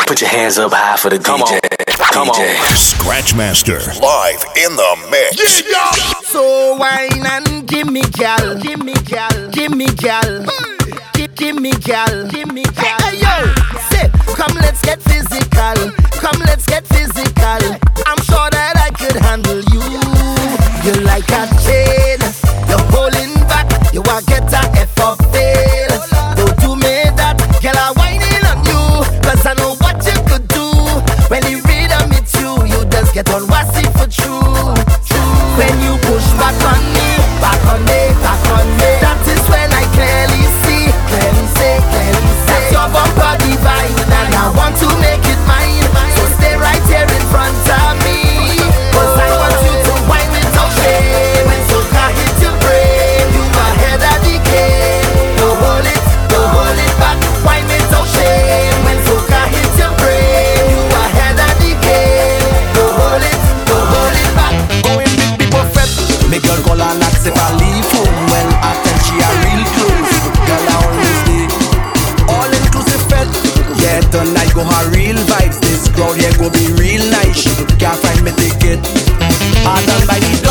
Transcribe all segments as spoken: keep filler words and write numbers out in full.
Put your hands up high for the Come D J. On. Come D J. On. Scratchmaster live in the mix. Yeah, yeah. So wine and give me gal, give me gal, give me gal, give, give me gal, give me gal. Hey, hey yo, say, come let's get physical, come let's get physical. I'm sure that I could handle you. You like a chain, you're holding back. You are get a F or fail. Don't do me that, girl. I whining on you, cause I know what you could do. When you read and meet you, you just get on wassy for true. When you push back on me, back on me, back on me, that is when I clearly see, clearly see, clearly see. That's your bumper divine, and I want to make it mine. So stay right here in front of me, cause I want you to wind it out shame. When soca hit your brain, you ahead of the game. Don't hold it, don't hold it back, wind it out shame. When soca hit your brain, you ahead of the game. Don't hold it, don't hold it back. Going big people fed. Make girl call and ask if I leave home. Well, I tell she a real close. Girl, I always stay all inclusive fed. Yeah, tonight go her real vibes. This crowd here go be real nice. She can't find me ticket. I done by the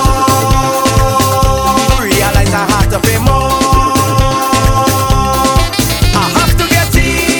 door. Realize I have to pay more. I have to get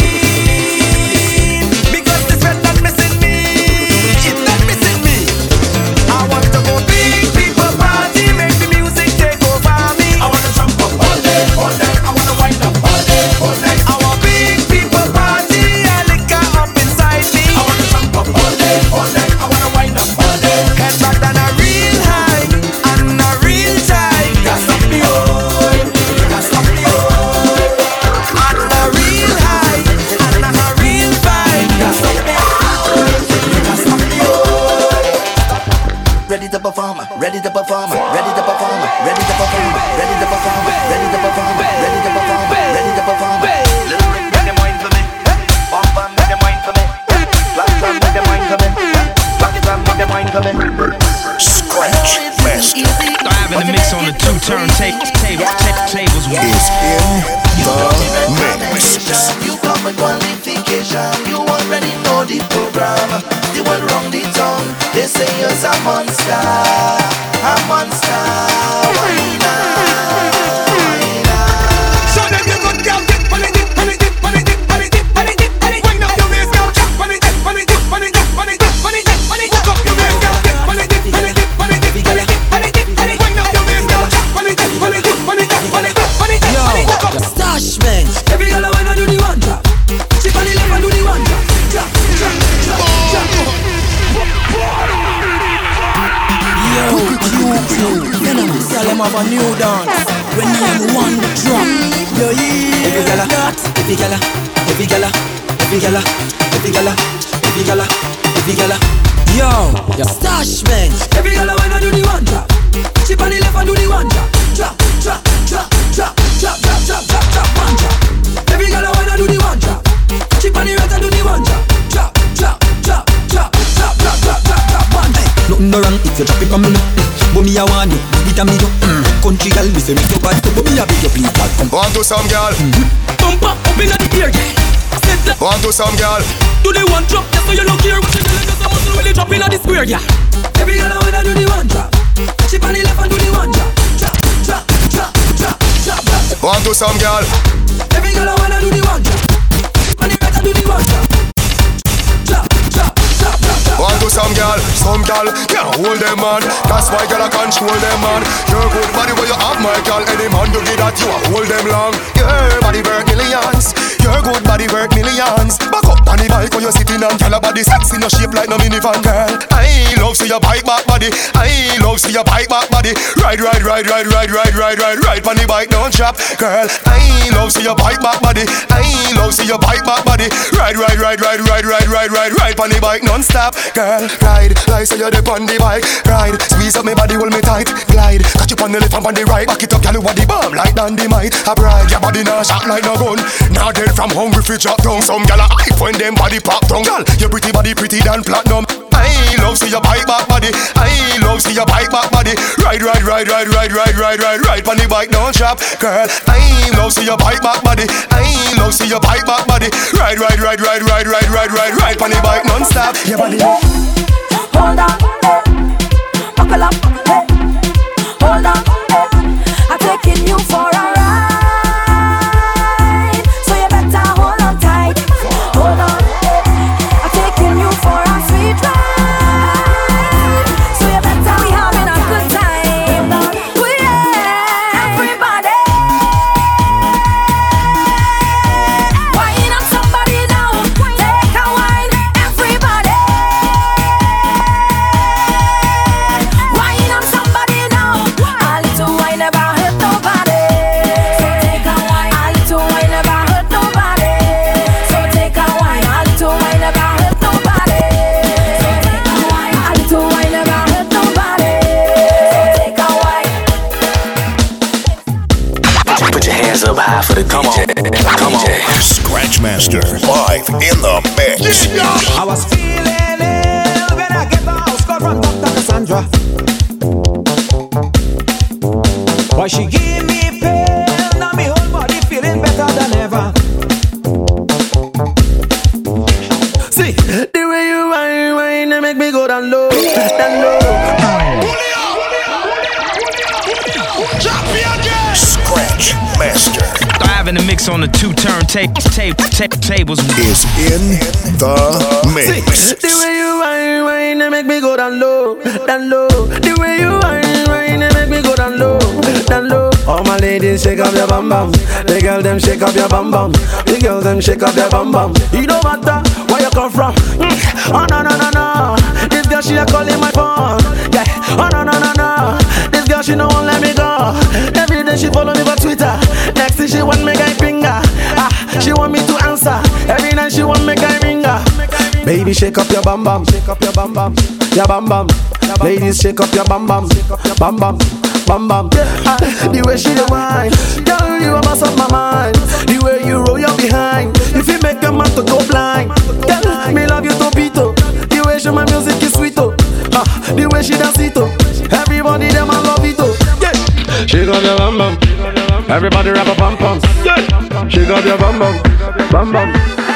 in because this red not missing me. It's not missing me. I want to go big people party, make the music take over me. I want to jump up all day, all day. I want to wind up all day, all day. I want big people party, I liquor up inside me. I want to jump up all day, all day. I want to wind up all day. Head back down a real high and a real tight. That's up the old, that's up the old. And a real high and a real vibe. That's up the old, that's up the old. Ready to perform, ready to perform, ready to perform, ready to perform, ready to perform, ready to perform, ready to perform, ready to perform. Little Rick, make them wine for me. Bum bum, make them wine for me. Black Sam, make them wine for me. Black Sam, make them wine for me. Scratchmaster I have in the mix on the two turntables. Table, ta- tables. is in the mix. You come with qualification. You already know the program. You went wrong the tongue. They say you're a monster, a monster. Why not? So them you got girl dip, pon it dip, pon it dip, pon it dip, pon it dip, pon it dip, pon it. Wind up your waist, girl, chop, pon it dip, pon it dip, pon it dip, pon it dip, pon it dip, pon it. Hook up your waist, girl, dip, pon it dip, pon it dip, pon it dip, pon it dip, pon it dip, pon it. Wind up your waist, girl, chop, pon it dip, pon it dip, pon it dip, pon it dip, pon it. Hook up. Stash man. Every girl I wanna do the one drop. She on the left and do the one drop. Drop, drop, drop, drop. Yo, tell them have a new dance. When you want the drop. Yo, yeah. Every gala, every gala, every gala, every gala, every gala, every gala, every gala. Yo, Stash man. Every girl I wanna do the one drop. She on the left and do the one drop. Drop, drop, drop, drop, drop, drop, drop, drop, drop, one drop. Every girl I wanna do the one drop. She on the right and do the one drop. Drop, drop, drop, drop, drop, drop, drop, drop, drop, one. Nothing no wrong if you drop it from me, but me I want you, it a me do. Country girl, me say me so bad, but me a beg you please back from. Want to some girl? Bump up, up inna the ear, yeah. Want to some girl? Do the one drop, yeah, so you look here. What you doing? Just a muscle when you drop inna the square, yeah. Every girl I wanna do the one drop. She on the left and do the one drop. Drop, drop, drop, drop, drop, drop. Want to some girl? Every girl I wanna do the one drop. On the right and do the one drop. Drop, drop, drop, drop, drop. Want to some girl? Some girl can't hold them man. That's why girl I control them man. Your good body where you have my girl. Any man do get that you a hold them long. Your body worth millions. Your good body worth millions. Back up on the bike when you're sitting on. Girl a body sexy no shape like no minivan girl. I love see your bike back body. I love see your bike back body. Ride, ride, ride, ride, ride, ride, ride, ride, ride. On the bike don't stop, girl. I love see your bike back body. I love see your bike back body. Ride, ride, ride, ride, ride, ride, ride, ride, ride. On the bike non-stop, girl. Ride, like so you're the on the bike. Ride, squeeze up my body, hold me tight. Glide, catch you on the left and on the right. Back it up, girl, you want the bomb like dynamite. A bride, your body now shot like no gun. Now dead from hungry fi drop down. Some gyal a hype when them body pop down. Girl, your pretty body pretty than platinum. I I love see your bike back body. I love see your bike back body. Ride, ride, ride, ride, ride, ride, ride, ride, ride on the bike, don't stop, girl. I love see your bike back body. I love see your bike back body. Ride, ride, ride, ride, ride, ride, ride, ride, ride on the bike, non-stop. Your body. Hold on, buckle up, hey. Hold on, I'm taking you for a ride, so you better hold on tight. Hold on, I'm taking you for a sweet ride, so you better we having a good time. Oh yeah, everybody, wine up somebody now, take a wine, everybody. Wine up somebody now, a little wine never hurt nobody. So take a wine, a little wine never hurt nobody. So take a wine, a little wine never hurt nobody. So take a wine, a little wine never hurt nobody. So take a wine. Put your hands up high for the D J. Come on. Scratchmaster live in the mix. I was feeling ill when I get the house call from Doctor Cassandra. Why she give me pain, now me whole body feeling better than ever. See, the way you whine, whine, they make me go down low, down low. Scratchmaster Live in the mix on the two turntable tape, tape, tables. is in the mix. The way you whine, whine, they make me go down low, down low. The way you whine, whine, they make me go down low, down low. All my ladies shake up your bum bum. The girl them shake up your bum bum. The girl them shake up your bum bum. You don't matter where you come from. Mm. Oh no no no no. This girl she a calling my phone. Yeah. Oh no no no no. This girl she no won't let me go. Every day she follow me for Twitter. Next thing she want me guy finger. Ah, she want me to answer. Every night she want me guy ringer. Baby shake up your bum bum. Shake up your bum bum. Your bum bum. Ladies shake up your bum bum. Bum bum. Bam bam, ah, the way she the wine, girl you a mess up my mind. The way you roll your behind, if you make a man to go blind. Girl, me love you topito. The way she my music is sweet oh, ah, the way she dance it oh. Everybody them I love it oh. Yeah, she got your bam bam. Everybody rap a bam bam. Yeah, she got your bam bam, bam bam.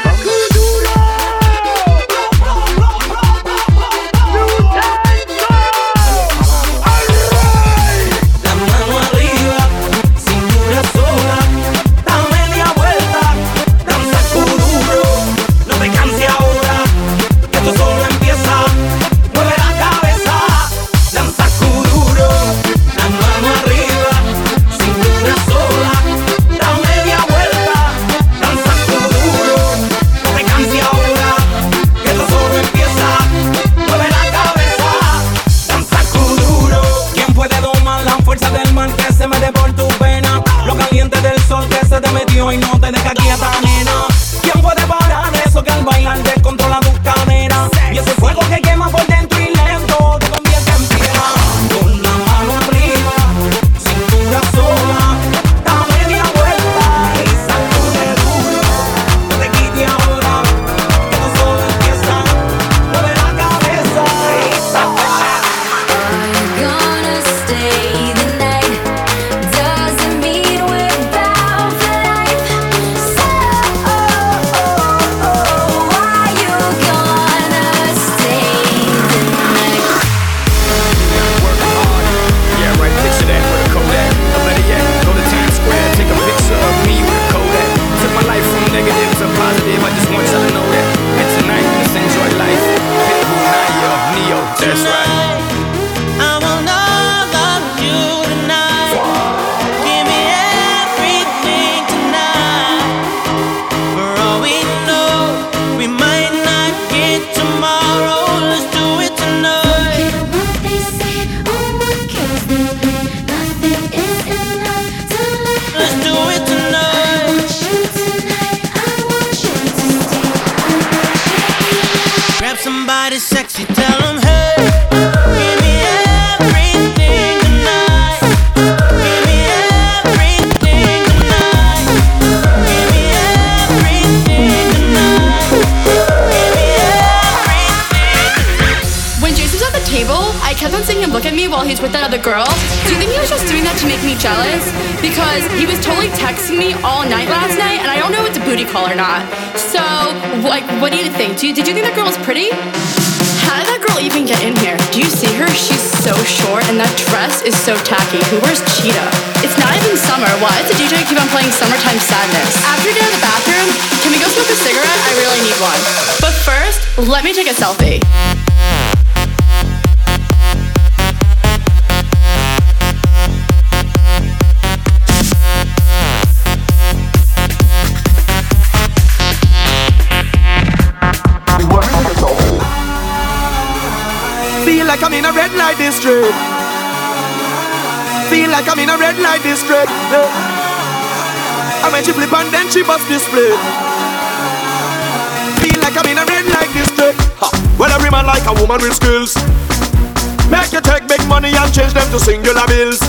Y no te deja quieta, nena. ¿Quién puede parar eso que al bailar descontrola tu cadera? Y ese fuego que quema por dentro y lento te convierte en piedra. Con la mano arriba, cintura sola, da media vuelta y sacude duro. No te quite ahora, que esto solo empieza. Mueve la cabeza y sacude. Are you gonna stay the night? Doesn't mean we're bound for life. So, oh, oh, oh, are you gonna stay the night? Work hard. Yeah, right, picture that with a Kodak. Or better yet, go to Times Square, take a picture of me with a Kodak. Took my life from negative to positive, I just want y'all to know that. And tonight, let's enjoy life. Pitbull, Naya, Neo, that's right. I will not love you tonight. Give me everything tonight. For all we know, we might not get tomorrow. Let's do it tonight. Care what they say, or what cares they play. Nothing is enough to live. Let's do it tonight. I want you tonight. I want you to stay. Grab somebody sexy, tell them hey. Give me everything tonight. Give me everything tonight. Give me everything tonight. Give me everything. me while he's with that other girl? Do you think he was just doing that to make me jealous? Because he was totally texting me all night last night, and I don't know if it's a booty call or not. So, like, what do you think? Do you, did you think that girl was pretty? How did that girl even get in here? Do you see her? She's so short, and that dress is so tacky. Who wears cheetah? It's not even summer. Why does the D J keep on playing Summertime Sadness? After we get out of the bathroom, can we go smoke a cigarette? I really need one. But first, let me take a selfie. Feel like I'm in a red light district. Feel like I'm in a red light district. Yeah. And when she flip and then she bust display. Feel like I'm in a red light district. Ha. Well, every man like a woman with skills. Make you take big money and change them to singular bills.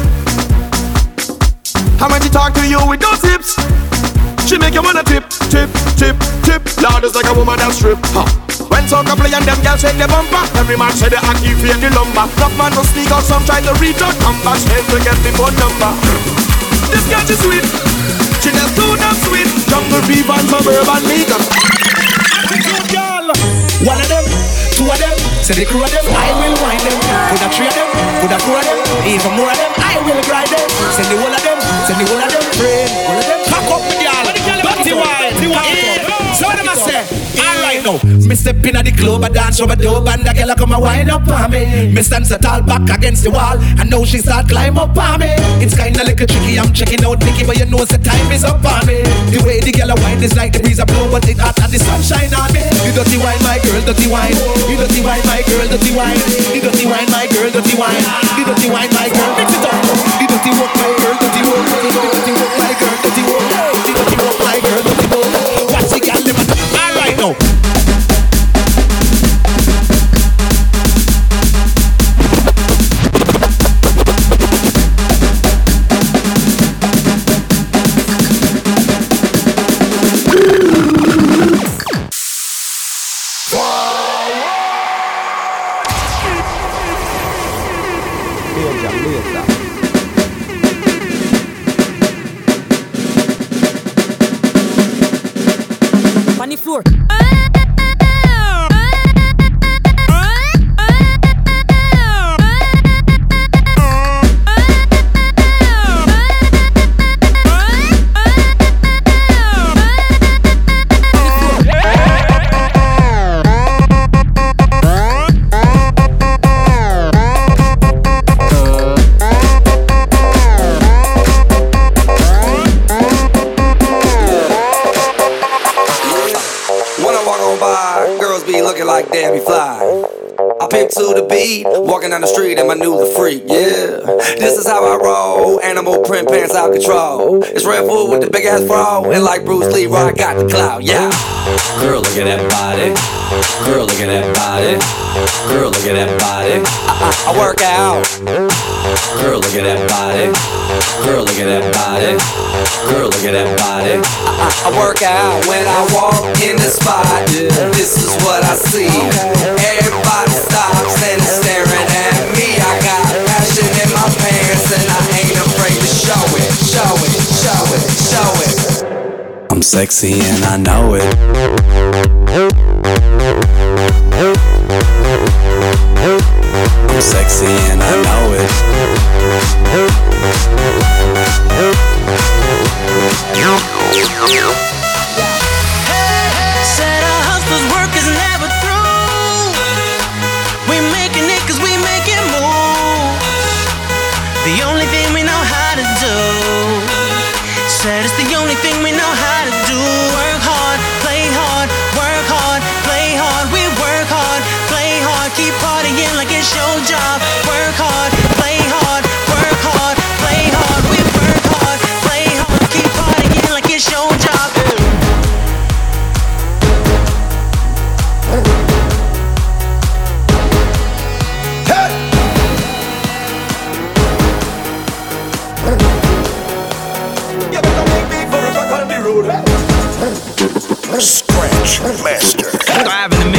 And when she talk to you with those hips, she make you wanna tip, tip, tip, tip. Lord, is like a woman that strip. Ha. When soca play and them girls shake the bumper, every man say they activate the lumber. Enough man to speak out, some try to reach out, come back straight to get the phone number. This girl is sweet, she just too damn sweet. Jungle beef and suburban meat. Girl, one of them, two of them, say the crew of them, I will wind them. Put a three of them, put a four of them, even more of them, I will grind them. Send the whole of them, send the whole of them, friend. All of them, pack up with y'all. Dirty wine, so what am I say? Alright now, me step in at the club, I dance over dope, and the girl come a wind up on me. Me stand so tall back against the wall, and now she start climb up on me. It's kinda like a tricky, I'm checking out Nicky, but you know the time is up on me. The way the girl a wine is like the breeze a blow, but it hot and the sunshine on me. You dirty wine, my girl, dirty wine. You dirty wine, my girl, dirty wine. You dirty wine, my girl, dirty wine. You dirty wine, my girl, mix it up. You dirty walk, my girl, dirty walk. You dirty walk, my girl, dirty walk. You dirty walk, my girl, dirty walk. Watch the girl, them all right now. On the floor. Like Debbie Fly. I pick to the beat, walking down the street and I knew the freak, yeah. This is how I roll, animal print pants out control. It's Red Bull with the big ass bra, and like Bruce Lee, I got the clout, yeah. Girl, look at that body. Girl, look at that body. Girl, look at that body. I, I, I work out. Girl, look at that body. Girl, look at that body. Girl, look at that body. I, I, I work out when I walk in the spot. This is what I see. Everybody stops and is staring at me. I got passion in my pants and I ain't afraid to show it, show it, show it, show it. I'm sexy and I know it. I'm sexy and I know it. Said our hustlers' work is never through. We making it cause we make it move. The only thing we know how to do. Said it's the only thing we know how to do. Work hard, play hard, work hard,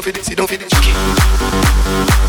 down for the, sit down for the chicken.